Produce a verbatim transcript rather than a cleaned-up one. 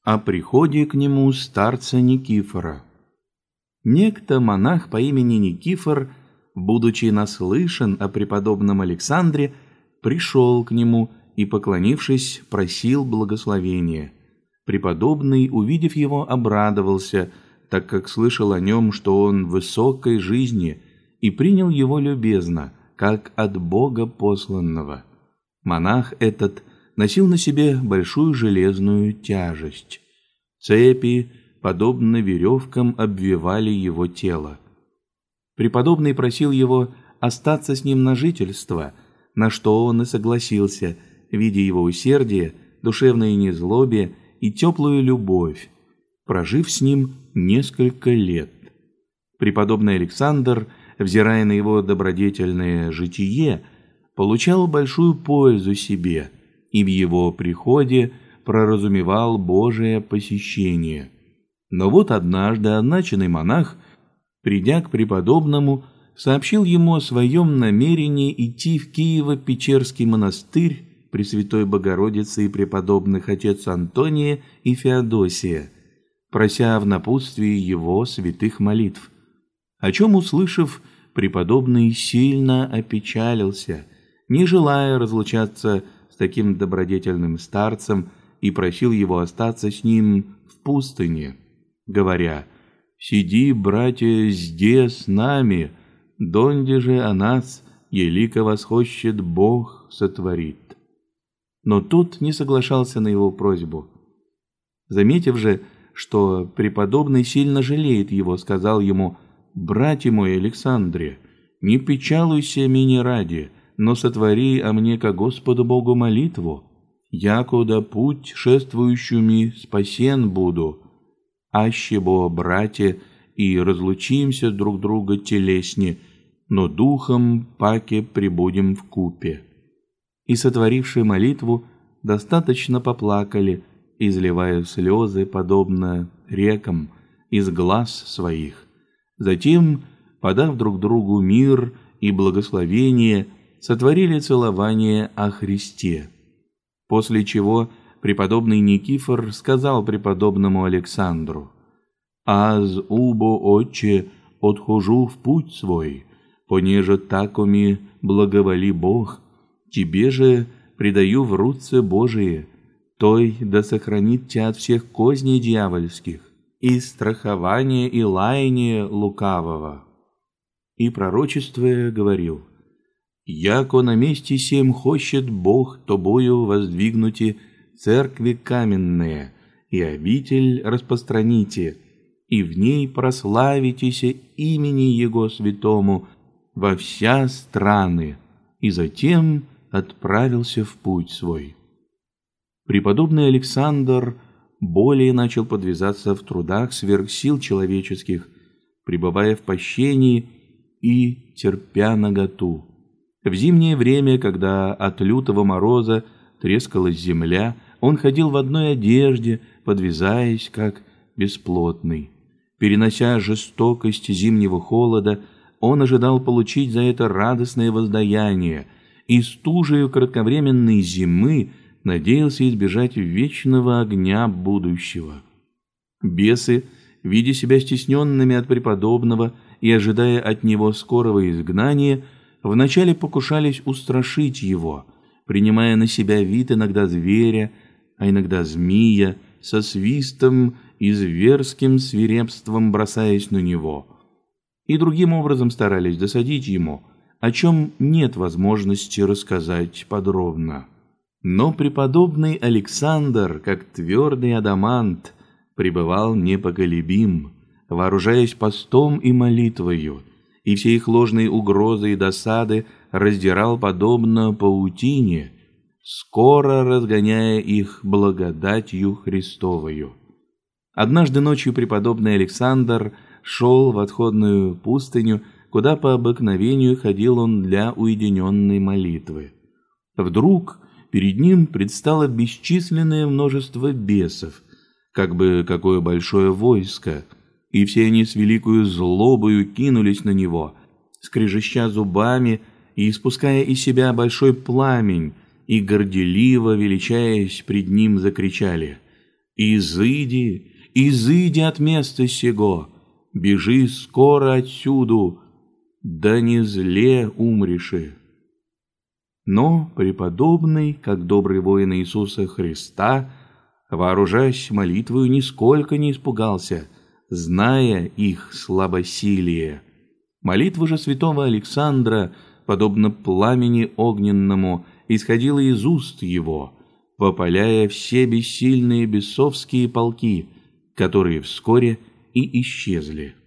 О приходе к нему старца Никифора. Некто монах по имени Никифор, будучи наслышан о преподобном Александре, пришел к нему и, поклонившись, просил благословения. Преподобный, увидев его, обрадовался, так как слышал о нем, что он в высокой жизни, и принял его любезно, как от Бога посланного. Монах этот носил на себе большую железную тяжесть. Цепи, подобно веревкам, обвивали его тело. Преподобный просил его остаться с ним на жительство, на что он и согласился, видя его усердие, душевное незлобие и теплую любовь, прожив с ним несколько лет. Преподобный Александр, взирая на его добродетельное житие, получал большую пользу себе, и в его приходе проразумевал Божие посещение. Но вот однажды означенный монах, придя к преподобному, сообщил ему о своем намерении идти в Киево-Печерский монастырь Пресвятой Богородицы и преподобных отец Антония и Феодосия, прося в напутствии его святых молитв. О чем, услышав, преподобный сильно опечалился, не желая разлучаться с таким добродетельным старцем, и просил его остаться с ним в пустыне, говоря: «Сиди, братья, здесь с нами, донде же о нас, елико восхощет Бог сотворит». Но тот не соглашался на его просьбу. Заметив же, что преподобный сильно жалеет его, сказал ему: «Братья мой Александре, не печалуйся меня ради, но сотвори о мне ко Господу Богу молитву, якуда путь шествующими спасен буду, аще бо, братья, и разлучимся друг друга телесне, но духом паке прибудем вкупе». И, сотворивши молитву, достаточно поплакали, изливая слезы, подобно рекам, из глаз своих. Затем, подав друг другу мир и благословение, сотворили целование о Христе. После чего преподобный Никифор сказал преподобному Александру: «Аз убо, отче, отхожу в путь свой, понеже такоми благоволи Бог, тебе же предаю в руце Божие, той да сохранит тебя от всех козней дьявольских и страхования и лаяния лукавого». И пророчествуя говорил: «Яко на месте сем хочет Бог тобою воздвигнути церкви каменные, и обитель распространите, и в ней прославитеся имени Его святому во вся страны». И затем отправился в путь свой. Преподобный Александр более начал подвязаться в трудах сверх сил человеческих, пребывая в пощении и терпя наготу. В зимнее время, когда от лютого мороза трескалась земля, он ходил в одной одежде, подвязаясь, как бесплотный. Перенося жестокость зимнего холода, он ожидал получить за это радостное воздаяние, и стужею кратковременной зимы надеялся избежать вечного огня будущего. Бесы, видя себя стесненными от преподобного и ожидая от него скорого изгнания, вначале покушались устрашить его, принимая на себя вид иногда зверя, а иногда змея, со свистом и зверским свирепством бросаясь на него, и другим образом старались досадить ему, о чем нет возможности рассказать подробно. Но преподобный Александр, как твердый адамант, пребывал непоколебим, вооружаясь постом и молитвою, и все их ложные угрозы и досады раздирал подобно паутине, скоро разгоняя их благодатью Христовою. Однажды ночью преподобный Александр шел в отходную пустыню, куда по обыкновению ходил он для уединенной молитвы. Вдруг перед ним предстало бесчисленное множество бесов, как бы какое большое войско, и все они с великою злобою кинулись на него, скрежеща зубами и испуская из себя большой пламень, и горделиво, величаясь пред ним, закричали: «Изыди, изыди от места сего, бежи скоро отсюду, да не зле умреши». Но преподобный, как добрый воин Иисуса Христа, вооружаясь молитвою, нисколько не испугался, зная их слабосилие. Молитва же святого Александра, подобно пламени огненному, исходила из уст его, попаляя все бессильные бесовские полки, которые вскоре и исчезли.